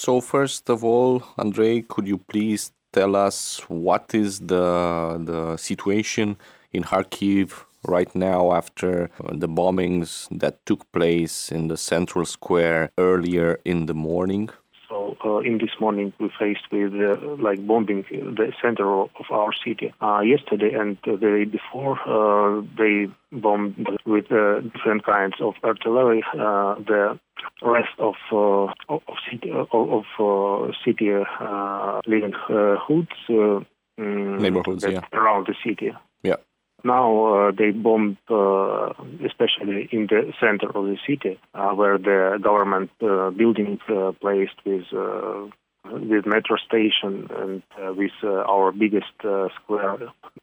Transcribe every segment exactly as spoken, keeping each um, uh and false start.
So first of all, Andrei, could you please tell us what is the the situation in Kharkiv right now after uh, the bombings that took place in the central square earlier in the morning? So uh, in this morning we faced with uh, like bombing the center of our city. Uh, yesterday and the day before uh, they bombed with uh, different kinds of artillery uh, the rest of uh, of city of, of uh, city uh, living uh, hoods uh, neighborhoods yeah. around the city. Yeah. Now uh, they bombed, uh, especially in the center of the city, uh, where the government uh, building uh, placed with uh, with metro station and uh, with uh, our biggest uh, square,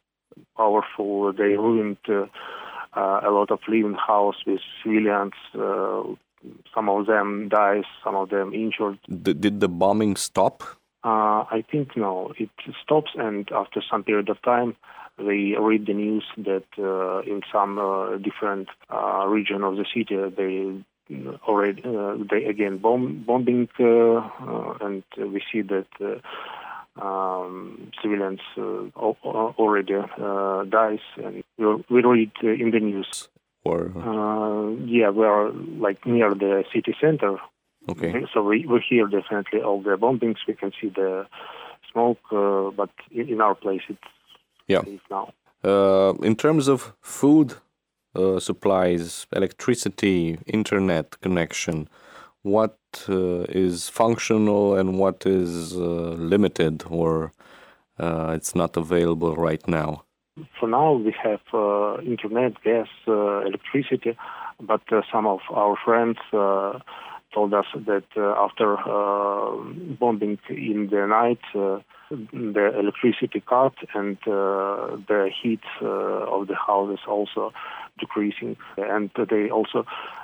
powerful. They ruined uh, uh, a lot of living house with civilians. Uh, some of them died, some of them injured. D- did the bombing stop? Uh, I think no, it stops, and after some period of time, they read the news that uh, in some uh, different uh, region of the city they already uh, they again bomb bombing, uh, uh, and we see that uh, um, civilians uh, already uh, dies, and we read in the news. Or uh, yeah, we are like near the city center. Okay. So we, we hear definitely all the bombings. We can see the smoke, uh, but in, in our place it's yeah. safe now. Uh, in terms of food uh, supplies, electricity, internet connection, what uh, is functional and what is uh, limited or uh, it's not available right now? For now, we have uh, internet, gas, uh, electricity, but uh, some of our friends uh, told us that uh, after uh, bombing in the night, uh, the electricity cut and uh, the heat uh, of the house is also decreasing. And they also,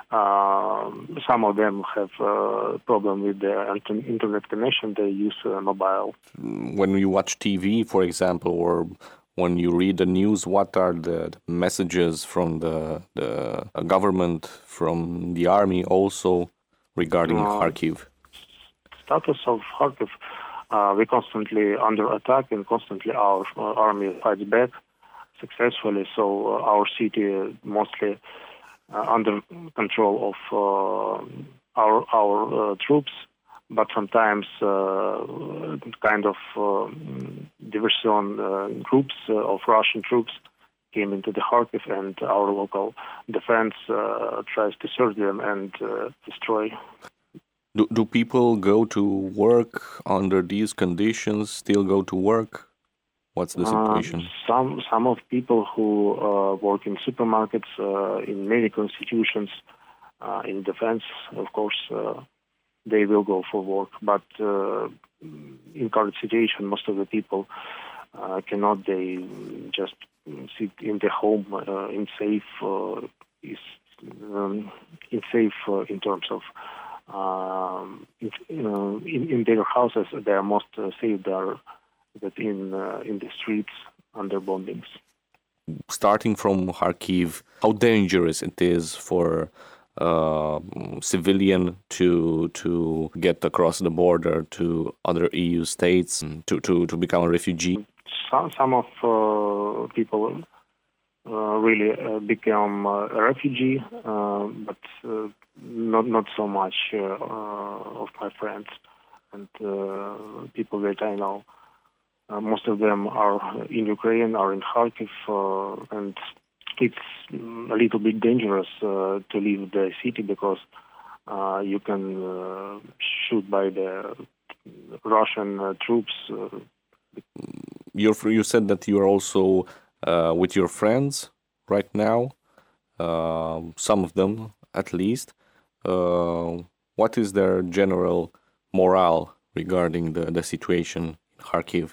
uh, some of them have a problem with their internet connection. They use uh, mobile. When you watch T V, for example, or when you read the news, what are the messages from the, the government, from the army also regarding uh, Kharkiv? Status of Kharkiv, uh, we're constantly under attack and constantly our uh, army fights back successfully. So uh, our city mostly uh, under control of uh, our our uh, troops, but sometimes uh, kind of uh, diversion uh, groups uh, of Russian troops came into the Kharkiv, and our local defense uh, tries to search them and uh, destroy. Do, do people go to work under these conditions, still go to work? What's the situation? Uh, some some of people who uh, work in supermarkets, uh, in medical institutions, uh, in defense, of course, uh, they will go for work. But uh, in current situation, most of the people uh, cannot. They just sit in the home uh, in safe, uh, is um, in safe uh, in terms of um, in, uh, in in their houses. They are most uh, safe there than in uh, in the streets under bombings. Starting from Kharkiv, how dangerous it is for uh, civilian to to get across the border to other E U states to to, to become a refugee? Some some of uh, people uh, really uh, become uh, a refugee, uh, but uh, not not so much uh, uh, of my friends and uh, people that I know. Uh, most of them are in Ukraine, are in Kharkiv, uh, and it's a little bit dangerous uh, to leave the city because uh, you can uh, shoot by the Russian uh, troops. Uh, You're, you said that you're also uh, with your friends right now, uh, some of them at least. Uh, what is their general morale regarding the, the situation in Kharkiv?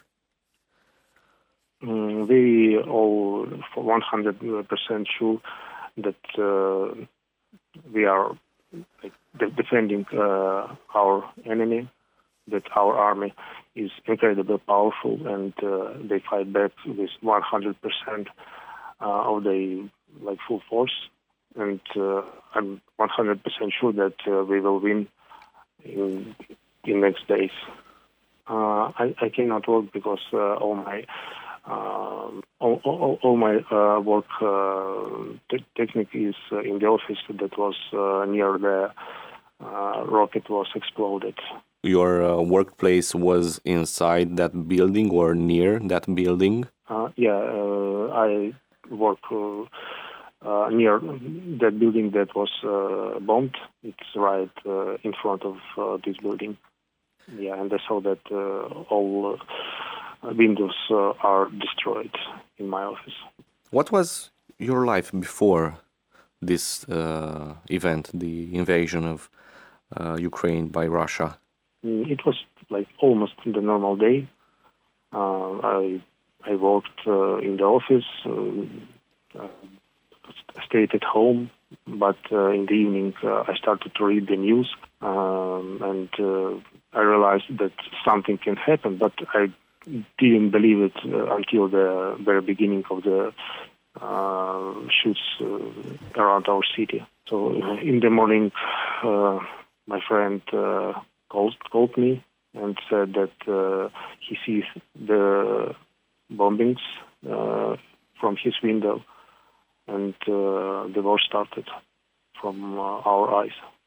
Mm, we all for one hundred percent sure that uh, we are like, de- defending uh, our enemy, that our army is incredibly powerful, and uh, they fight back with one hundred percent uh, of the like full force. And uh, I'm one hundred percent sure that uh, we will win in in next days. Uh, I, I cannot work because uh, all my uh, all, all, all my uh, work uh, te- technique is uh, in the office that was uh, near the uh, rocket was exploded. Your uh, workplace was inside that building or near that building? Uh, yeah, uh, I work uh, uh, near that building that was uh, bombed. It's right uh, in front of uh, this building. Yeah, and I saw that uh, all uh, windows uh, are destroyed in my office. What was your life before this uh, event, the invasion of uh, Ukraine by Russia? Mm, It was like almost the normal day. Uh, I I worked uh, in the office, uh, uh, stayed at home, but uh, in the evening uh, I started to read the news, um, and uh, I realized that something can happen, but I didn't believe it uh, until the very beginning of the uh, shoots uh, around our city. So uh, in the morning, uh, my friend uh, called called me and said that uh, he sees the bombings uh, from his window, and uh, the war started from uh, our eyes.